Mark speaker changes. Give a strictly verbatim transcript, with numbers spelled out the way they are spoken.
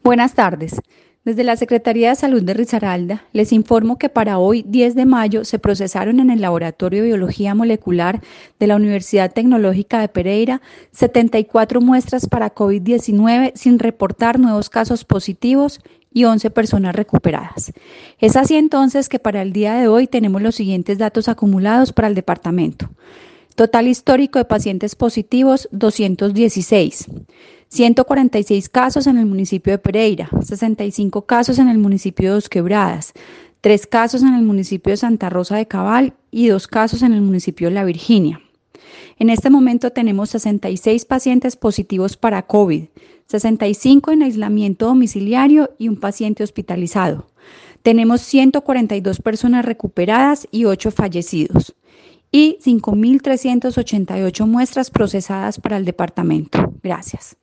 Speaker 1: Buenas tardes. Desde la Secretaría de Salud de Risaralda les informo que para hoy, diez de mayo, se procesaron en el Laboratorio de Biología Molecular de la Universidad Tecnológica de Pereira setenta y cuatro muestras para COVID diecinueve sin reportar nuevos casos positivos y once personas recuperadas. Es así entonces que para el día de hoy tenemos los siguientes datos acumulados para el departamento. Total histórico de pacientes positivos, doscientos dieciséis. ciento cuarenta y seis casos en el municipio de Pereira, sesenta y cinco casos en el municipio de Dos Quebradas, tres casos en el municipio de Santa Rosa de Cabal y dos casos en el municipio de La Virginia. En este momento tenemos sesenta y seis pacientes positivos para COVID, sesenta y cinco en aislamiento domiciliario y un paciente hospitalizado. Tenemos ciento cuarenta y dos personas recuperadas y ocho fallecidos y cinco mil trescientas ochenta y ocho muestras procesadas para el departamento. Gracias.